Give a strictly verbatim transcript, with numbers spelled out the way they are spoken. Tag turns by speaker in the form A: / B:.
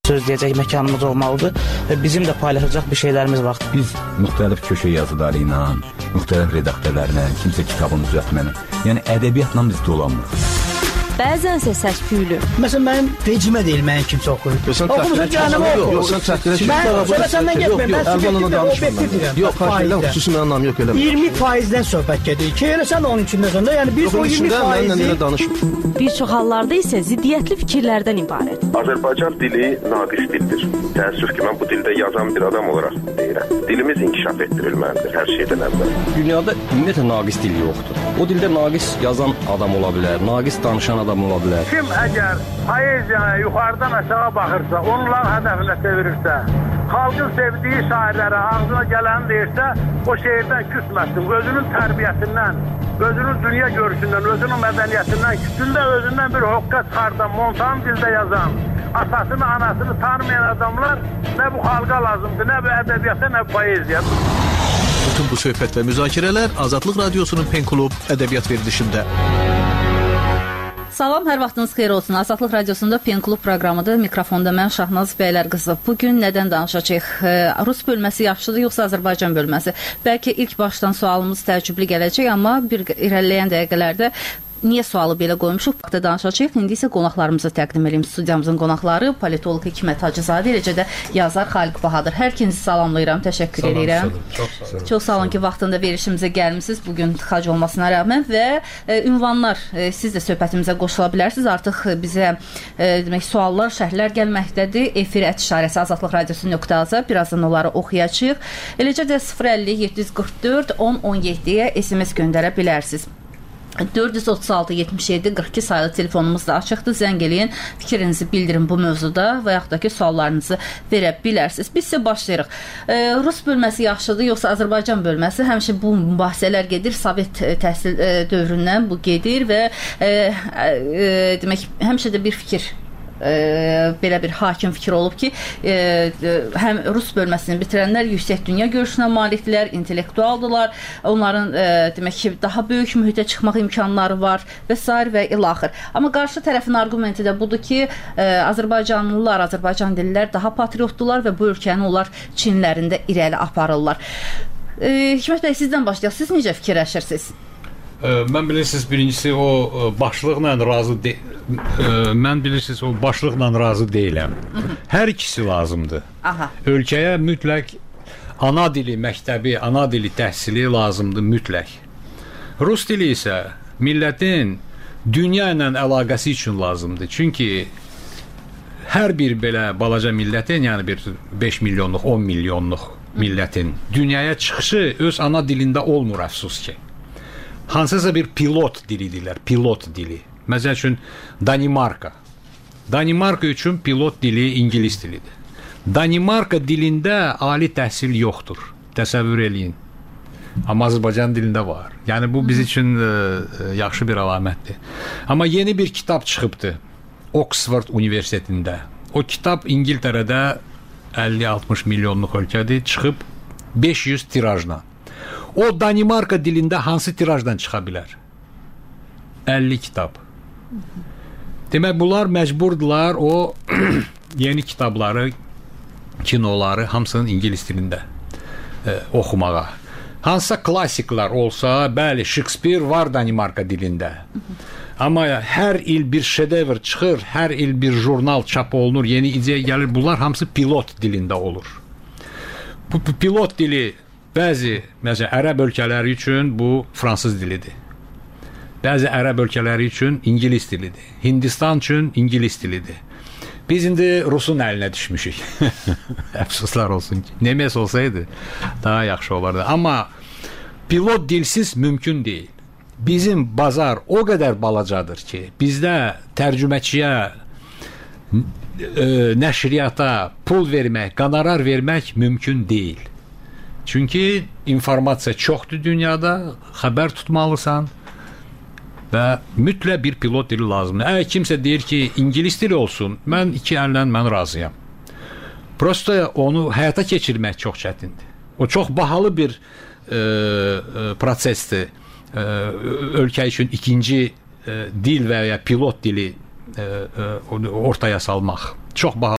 A: söz deyəcək məkanımız olmalıdır və bizim də paylaşacaq bir şeylərimiz var.
B: Biz müxtəlif köşə yazıları ilə, müxtəlif redaktörlərlə, kimsə kitabını düzəltməni, yəni ədəbiyyatla biz dolanmırıq.
C: Bəzənsə səs-küylü.
D: Məsələn, mənim vecimə deyil, mənim kimsə oxuyur.
E: Oxumusun canımı oxu. Yox, sən çəkdirə ki,
D: mən səndən getməyim, mən subjektiv və obyektiv deyirəm.
E: Yox, faizdən, xüsusi mənim anlam yox, eləmə.
D: iyirmi faizdən söhbət gedir ki, elə sən onun içində sonda, yəni biz o iyirmi faizi...
C: Bir çox hallarda isə ziddiyyətli fikirlərdən ibarət.
F: Azərbaycan dili naqis dildir. Təəssüf ki, mən bu dildə yazan bir adam olaraq deyirəm. Dilimiz inkişaf etdirilməlidir hər şeydən əvvəl.
G: Dünyada ümumiyyətlə naqis dil yoxdur. O dildə naqis yazan adam ola bilər, naqis danışan adam ola bilər.
H: Kim əgər poeziyaya yuxarıdan aşağı baxırsa, onların hədəfinə çevirirsə, xalqın sevdiyi şairlərə ağzına gələni deyirsə, o şeirdən küsməsin, özünün tərbiyəsindən, özünün dünya görüşündən, özünün mədəniyyətindən, küsündə özündən bir hoqqa çıxardan, montan dildə yazan, atasını, anasını tanımayan adamlar nə bu xalqa lazımdır, nə bu ədəbiyyata, nə bu poeziya.
I: Bütün bu söhbət və müzakirələr Azadlıq Radiosunun Pen Klub ədəbiyyat verilişində.
J: Salam, hər vaxtınız xeyir olsun. Azadlıq Radiosunda Pen Klub proqramıdır. Mikrofonda mən Şahnaz Bəylərqızı. Bugün nədən danışacağıq? Rus bölməsi yaxşıdır, yoxsa Azərbaycan bölməsi? Bəlkə ilk başdan sualımız təəccüblü gələcək, amma bir irəliləyən dəqiqələrdə niyə sualı belə qoymuşuq? Vaxtda danışacağıq. İndi isə qonaqlarımızı təqdim edeyim. Studiyamızın qonaqları politoloq Hikmət Hacızadə, eləcə də yazar Xaliq Bahadır. Hər ikinizi salamlayıram, təşəkkür edirəm.
K: Çox sağ olun.
J: Çox sağ olun ki, vaxtında verişimizə gəlmisiniz. Bugün tıxac olmasına rəğmən və e, ünvanlar e, siz də söhbətimizə qoşula bilərsiniz. Artıq bizə e, demək suallar, şərhlər gəlməkdədir. Efir ət işarəsi azadlıq radiosu nöqtə az. Birazdan onları oxuyacağıq. Eləcə də sıfır əlli yeddi yüz qırx dörd on on yeddiyə S M S göndərə bilərsiniz. dörd yüz otuz altı yetmiş yeddi qırx iki sayılı telefonumuz da açıqdır. Zəng eləyin, fikrinizi bildirin bu mövzuda və yaxud da ki, suallarınızı verə bilərsiniz. Biz isə başlayırıq. E, Rus bölməsi yaxşıdır, yoxsa Azərbaycan bölməsi? Həmişə bu mübahisələr gedir. Sovet təhsil e, dövründən bu gedir və e, e, demək, həmişə də bir fikir E, belə bir hakim fikir olub ki, e, e, həm Rus bölməsini bitirənlər yüksək dünya görüşünə malikdirlər, intellektualdılar, onların e, demək ki, daha böyük mühitə çıxmaq imkanları var və s. və ilaxır. Amma qarşı tərəfin argumenti də budur ki, e, Azərbaycanlılar, Azərbaycan dillər daha patriotdular və bu ölkəni onlar Çinlərində irəli aparırlar. E, Hikmət bəy, sizdən başlayaq. Siz necə fikirləşirsiniz?
K: Mən bilirsiniz, birincisi o başlıqla razı de mən bilirsiniz o başlıqla razı deyiləm. Hər ikisi lazımdır.
J: Aha.
K: Ölkəyə mütləq ana dili məktəbi, ana dili təhsili lazımdır mütləq. Rus dili isə millətin dünya ilə əlaqəsi üçün lazımdır. Çünki hər bir belə balaca millətin, yəni bir beş milyonluq, on milyonluq millətin dünyaya çıxışı öz ana dilində olmur, əfsus ki. Hansısa bir pilot dilidirlər, pilot dili. Məsəl üçün Danimarka. Danimarka üçün pilot dili ingilis dilidir. Danimarka dilində ali təhsil yoxdur. Təsəvvür eləyin. Amma Azərbaycan dilində var. Yəni bu biz üçün ə, yaxşı bir əlamətdir. Amma yeni bir kitab çıxıbdı Oxford Universitetində. O kitab İngiltərədə əlli altmış milyonluq ölkədir, çıxıb beş yüz tirajla. O Danimarka dilində hansı tirajdan çıxa bilər? əlli kitab. Demək, bunlar məcburdular o yeni kitabları, kinoları hamısının ingilis dilində e, oxumağa. Hansısa klassiklər olsa, bəli, Shakespeare var Danimarka dilində. Amma hər il bir şedevr çıxır, hər il bir jurnal çap olunur, yeni ideya gəlir. Bunlar hamısı pilot dilində olur. Bu pilot dili bəzi, məsələn, ərəb ölkələri üçün bu fransız dilidir. Bəzi ərəb ölkələri üçün ingilis dilidir. Hindistan üçün ingilis dilidir. Biz indi Rusun əlinə düşmüşük. Əfsuslar olsun ki. Nemes olsaydı daha yaxşı olardı. Amma pilot dilsiz mümkün deyil. Bizim bazar o qədər balacadır ki, bizdə tərcüməçiyə, e, nəşriyyata pul vermək, qonorar vermək mümkün deyil. Çünki informasiya çoxdur dünyada, xəbər tutmalısan və mütləq bir pilot dili lazımdır. Əgər kimsə deyir ki, ingilis dili olsun, mən iki əllə mən razıyam. Prosta onu həyata keçirmək çox çətindir. O çox bahalı bir e, e, prosesdir. E, ölkə üçün ikinci e, dil və ya pilot dili e, e, ortaya salmaq. Çox bahalı.